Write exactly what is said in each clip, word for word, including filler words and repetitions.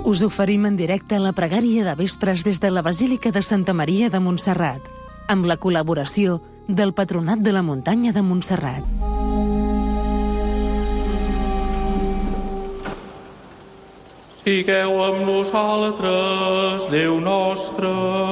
Us oferim en directe la pregària de vespres des de la Basílica de Santa Maria de Montserrat, amb la col·laboració del Patronat de la Muntanya de Montserrat. Sigueu amb nosaltres, Déu nostre.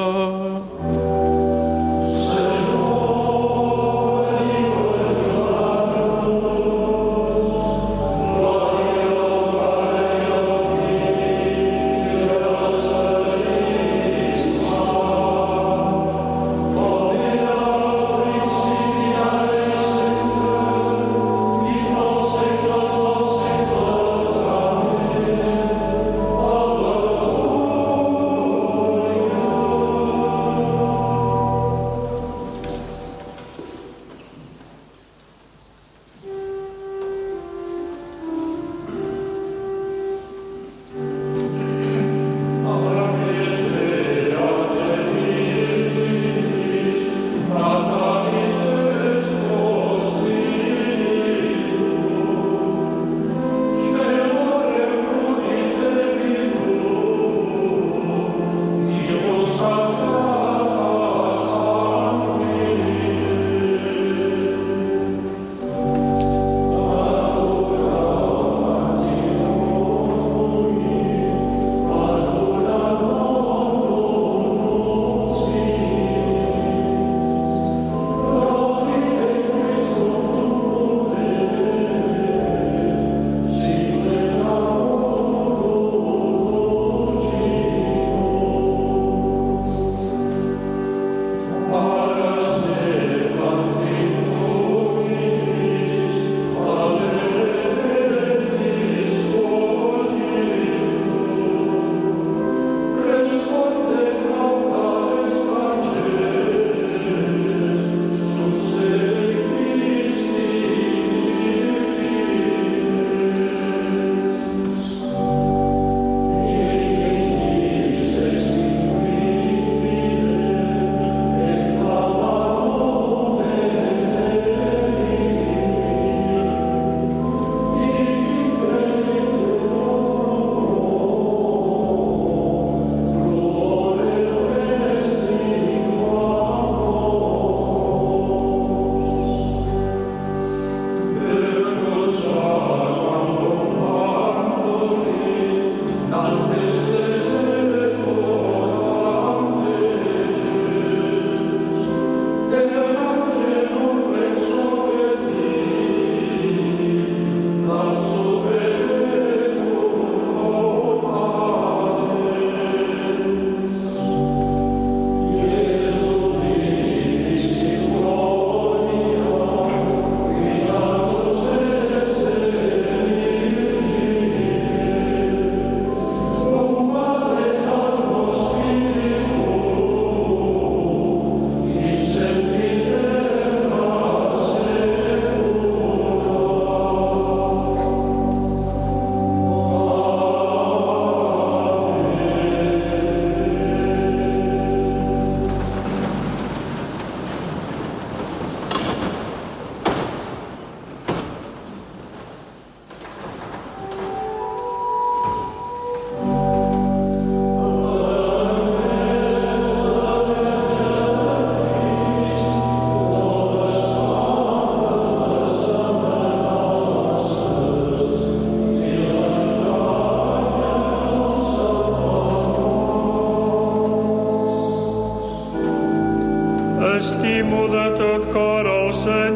Estimo de tot cor el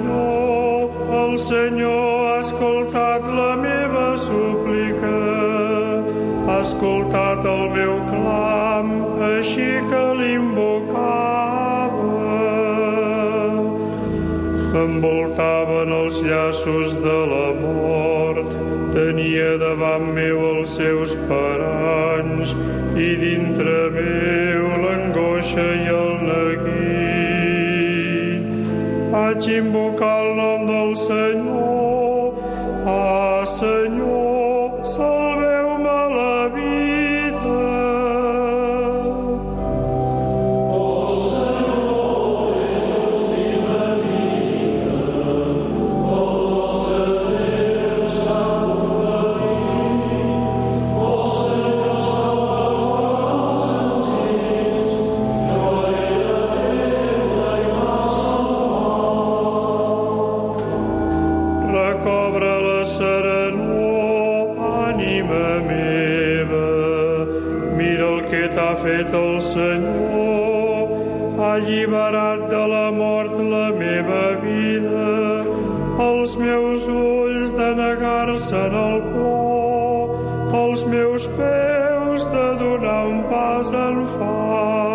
Senyor, el Senyor ha escoltat la meva súplica, ha escoltat el meu clam, així que l'invocava. Envoltaven els llaços de la mort, tenia davant meu els seus paranys, i dintre meu l'angoixa i el neguit. Vaig invocar el nom del Senyor. Ah, Senyor, salveu-me la vida. Oh, Senyor, és justícia meva. Oh, nostre Déu, salva-me. Oh, Senyor, salva-me. recobra la serenor, ànima meva. Mira el que t'ha fet el Senyor, ha alliberat de la mort la meva vida, els meus ulls de negar-se en el plor, els meus peus de donar un pas en fals.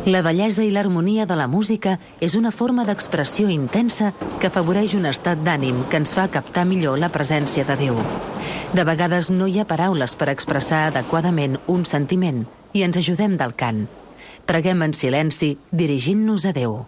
La bellesa i l'harmonia de la música és una forma d'expressió intensa que afavoreix un estat d'ànim que ens fa captar millor la presència de Déu. De vegades no hi ha paraules per expressar adequadament un sentiment i ens ajudem del cant. Preguem en silenci, dirigint-nos a Déu.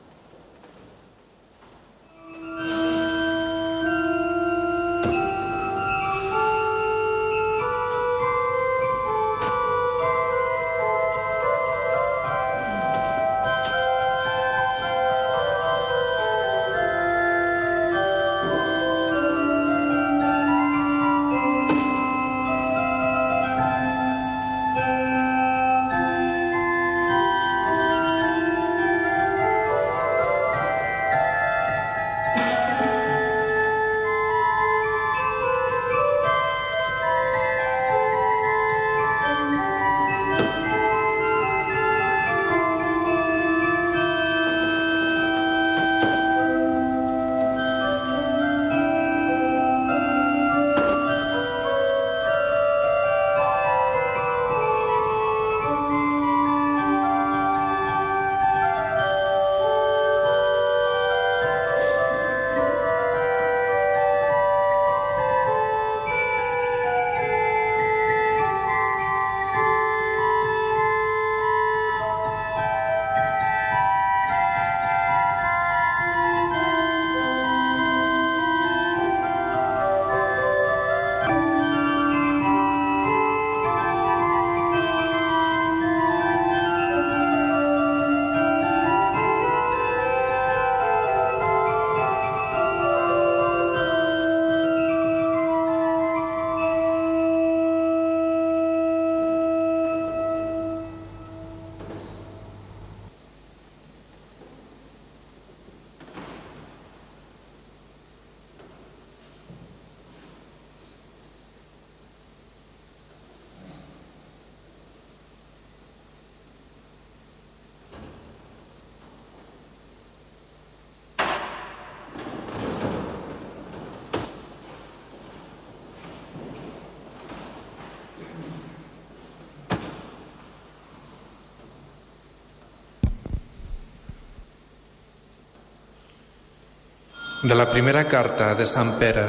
De la primera carta de Sant Pere.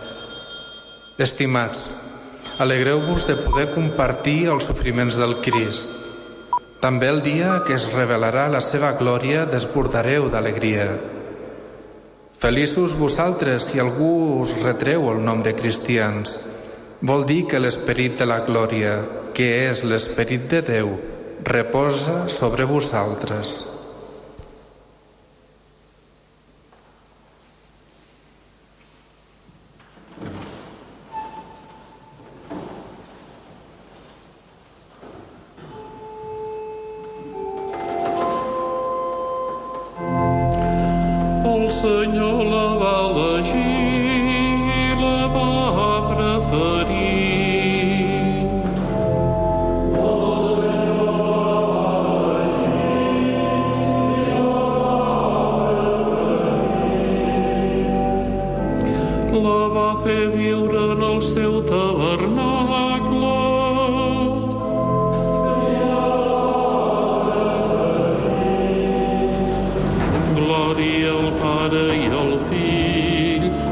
Estimats, alegreu-vos de poder compartir els sofriments del Crist. També el dia que es revelarà la seva glòria desbordareu d'alegria. Feliços vosaltres si algú us retreu el nom de cristians. Vol dir que l'esperit de la glòria, que és l'esperit de Déu, reposa sobre vosaltres. El Senyor la va elegir, la va preferir. El Senyor la va elegir, la va preferir. La va fer viure en el seu tabernacle. Glòria al Pare i al Fill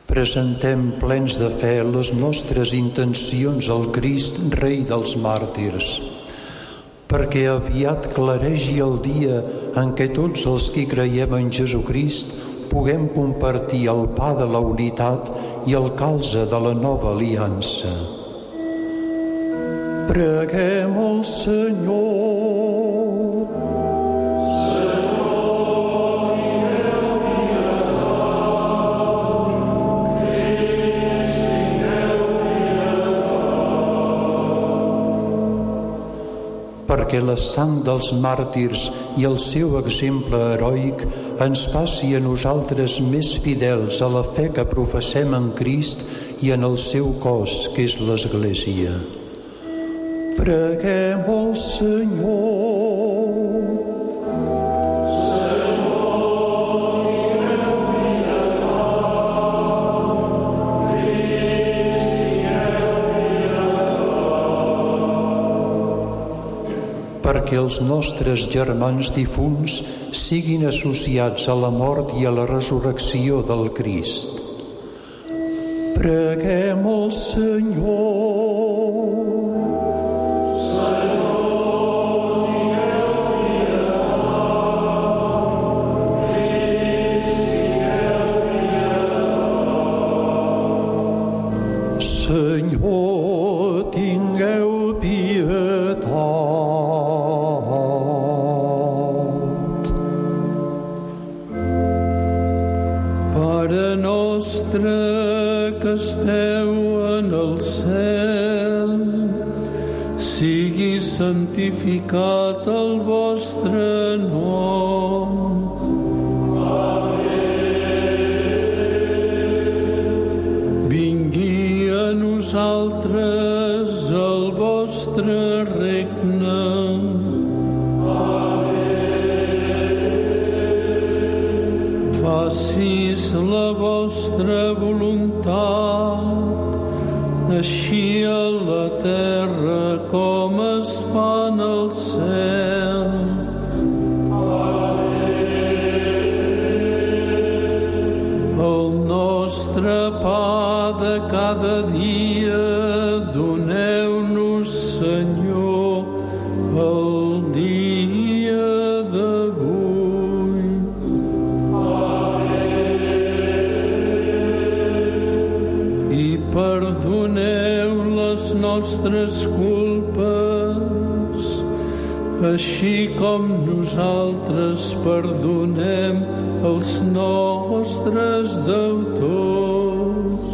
presentem plens de fe les nostres intencions al Crist, Rei dels màrtirs, perquè aviat claregi el dia en què tots els qui creiem en Jesucrist puguem compartir el pa de la unitat i el calze de la nova aliança. Preguem al Senyor. Perquè la sang dels màrtirs i el seu exemple heroic ens faci a nosaltres més fidels a la fe que professem en Crist i en el seu cos, que és l'Església. Preguem al Senyor. Perquè els nostres germans difunts siguin associats a la mort i a la resurrecció del Crist. Preguem al Senyor. Senyor, tingueu pietat. Pare nostre que esteu en el cel, sigui santificat el vostre nom. Vingui a nosaltres el vostre regne. Facis la vostra voluntat, així a la terra com es fa en el cel. El nostre pa de cada dia doneu-nos, Senyor, el dia d'avui. I perdoneu les nostres culpes, així com nosaltres perdonem els nostres deutors.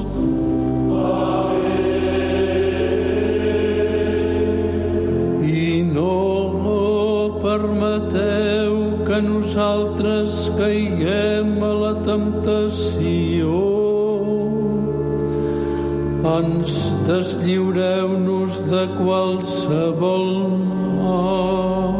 I no permeteu que nosaltres caiguem a la temptació. Ens deslliureu-nos de qualsevol mal.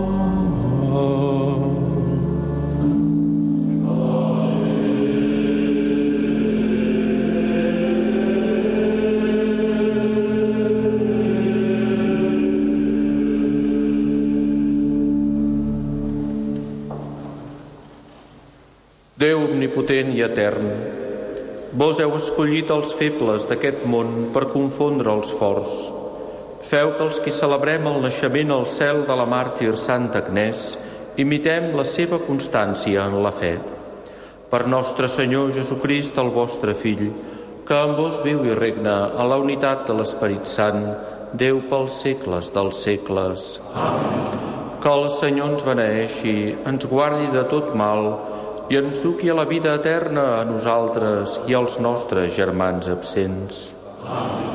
Déu omnipotent i etern, vos heu escollit els febles d'aquest món per confondre els forts. Feu que els qui celebrem el naixement al cel de la màrtir Santa Agnès imitem la seva constància en la fe. Per nostre Senyor Jesucrist, el vostre Fill, que amb vos viu i regna a la unitat de l'Esperit Sant, Déu pels segles dels segles. Amén. Que el Senyor ens beneeixi, ens guardi de tot mal i ens duqui a la vida eterna a nosaltres i als nostres germans absents. Amén.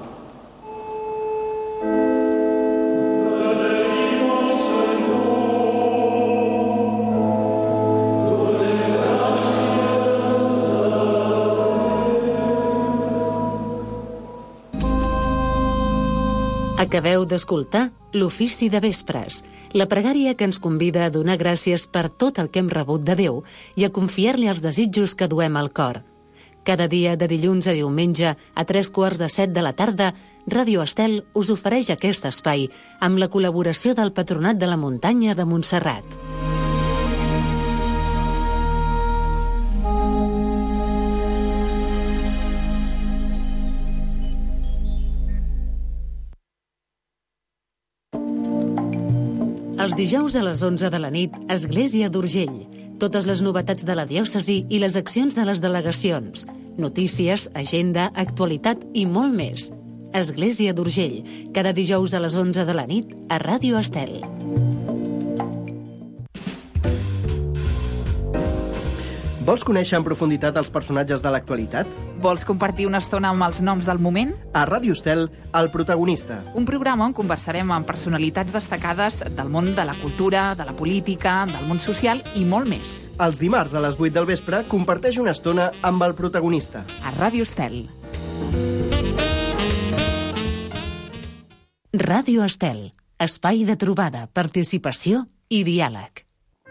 Acabeu d'escoltar l'Ofici de Vespres, la pregària que ens convida a donar gràcies per tot el que hem rebut de Déu i a confiar-li els desitjos que duem al cor. Cada dia de dilluns a diumenge a tres quarts de set de la tarda, Ràdio Estel us ofereix aquest espai amb la col·laboració del Patronat de la Muntanya de Montserrat. Els dijous a les onze de la nit, Església d'Urgell. Totes les novetats de la diòcesi i les accions de les delegacions. Notícies, agenda, actualitat i molt més. Església d'Urgell, cada dijous a les onze de la nit a Ràdio Estel. Vols conèixer en profunditat els personatges de l'actualitat? Vols compartir una estona amb els noms del moment? A Ràdio Estel, El protagonista. Un programa on conversarem amb personalitats destacades del món de la cultura, de la política, del món social i molt més. Els dimarts a les vuit del vespre comparteix una estona amb El protagonista. A Ràdio Estel. Ràdio Estel, espai de trobada, participació i diàleg.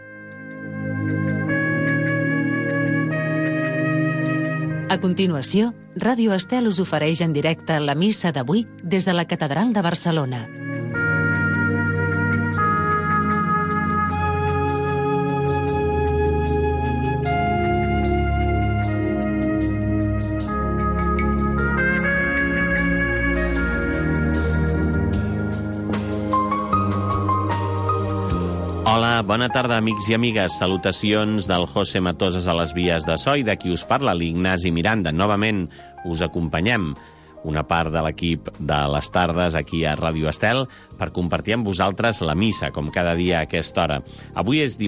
A continuació, Ràdio Estel us ofereix en directe la missa d'avui des de la Catedral de Barcelona. Hola, bona tarda, amics i amigues. Salutacions del José Matoses a les vies de so i de qui us parla, l'Ignasi Miranda. Novament us acompanyem una part de l'equip de les tardes aquí a Ràdio Estel per compartir amb vosaltres la missa, com cada dia a aquesta hora. Avui és